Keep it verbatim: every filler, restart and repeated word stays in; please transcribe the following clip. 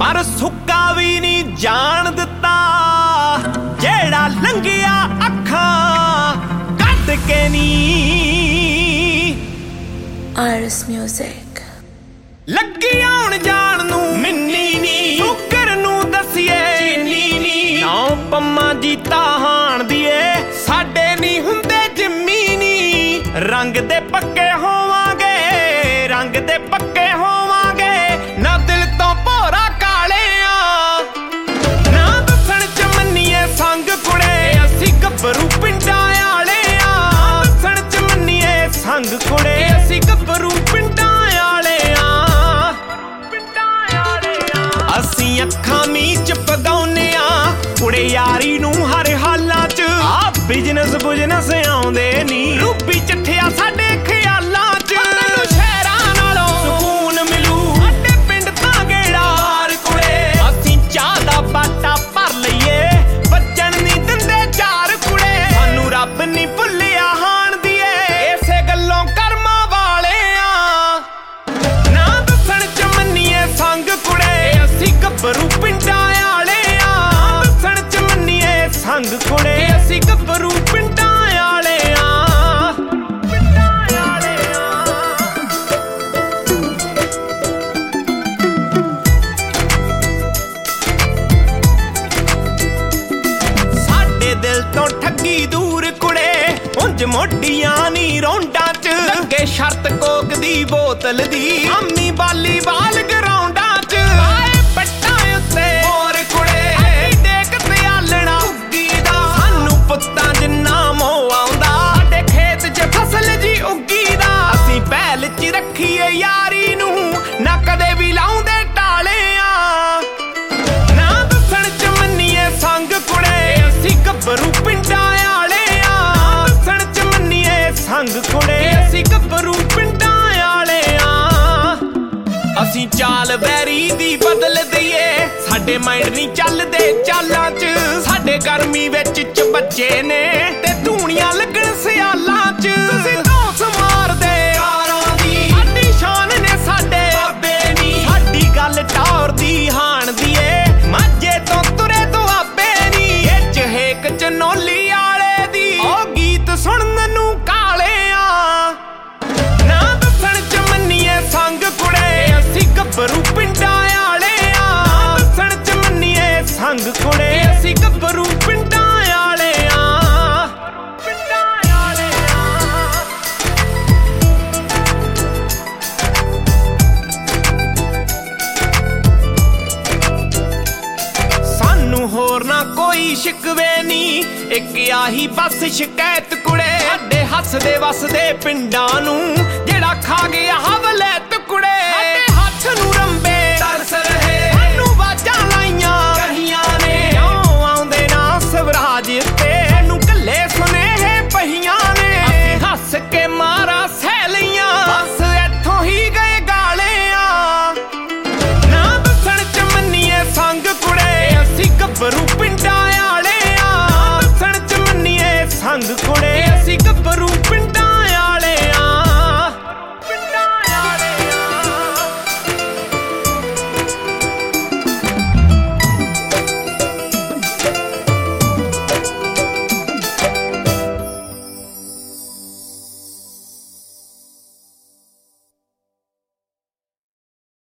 पर सुक्का भी नहीं जान दिता जेड़ा लंघिया अखां कट के नी। Iris Music लगी आउण जान नू मिन्नी नी शुकर नू दसिए चीनी नी ना पम्मा जीता हाण दिए साडे नी हुंदे जिम्मी नी। रंग दे पक्के होवांगे रंग दे पक्के होवांगे ना दिल तो भोरा काले आ ना दसण च मन्नीए संग कुड़े असी गब्बरू पिंडां आले आ। दसण च मन्नीए संग कुड़े असी गब्बरू पिंडां आले आ। पिंडां आले आ असी अखां मीच पगाउने आ कुड़े यारी नू हर हालां च। आ बिजनेस बुजनेस आउंदे नी रूपी चिट्ठिया साडे ख्यालां च। तैनूं शहरां नालों सुकून मिलू साडे पिंड तां गेड़ा मार कुड़े। असीं चाह दा बाटा भर लईए बच्चन नी दिंदे चार कुड़े। सानूं रब नी भुल्लिया हाण दिए इसे गल्लों कर्मां वाले आ। ना दसण च मन्नीए संग कुड़े असीं गब्बरू पिंडां आले आ। दसण च मन्नीए संग कुड़े असीं गब्बरू पिंडां आले आ। पिंडां आले आ साडे दिल तो ठगी दूर कुड़े उंज मोडियां नी रौंडां च। लगे शर्त कोक दी बोतल दी अम्मी बाली बाल ग्राउंडां च। आए पट्टां उत्ते होर कुड़े डेक ते आलना उग्गी दा सानू पुत्तां जिन्ना मोह आउंदा साडे खेत च फसल जी उग्गी दा। असीं पहल च रखीए यारी नू ना कदे भी लाउंदे टाले आ। ना दसण च मन्नीए संग कुड़े असीं गब्बरू पिंडां आले आ। दसण च मन्नीए संग कुड़े असीं गब्बरू पिंडां आले आ। असीं चाल बैरी दी बदल दईए साडे माइंड नी चलदे चालां च। साडे गर्मी विच च बच्चे ने ते धूणियां लगण सियालां च। तुसीं धौंस मारदे यारां दी साडी शान ने साडे बाबे नी। साडी गल टौर दी हाण दीए माਝੇ ਤੋਂ ਤੁਰੇ ਦੁਆਬੇ ਨੀ। ਇਹ ਚ ਹੇਕ ਚ ਨੋਲੀ ਆਲੇ ਦੀ ਉਹ ਗੀਤ ਸੁਣਨ ਨੂੰ ਕਾਲੇ ਆ। ਨਾ ਦਸਣ ਚ ਮੰਨੀਏ ਸੰਗ ਕੁੜੇ ਅਸੀਂ ਗੱਭਰੂ ਪਿੰਡਾਂ ਆਲੇ ਆ। ਦਸਣ ਚ ਮੰਨੀਏ ਸੰਗ ਕੁੜੇ ਅਸੀਂ ਗੱਭਰੂ ਪਿੰਡਾਂ ਆਲੇ ਆ। ਪਿੰਡਾਂ ਆਲੇ ਆ सानू होर ना कोई शिकवे नी एक आही बस शिकायत कुड़े। साडे हसदे वसदे पिंडां नू जेड़ा खा गया हवलैत कुड़े।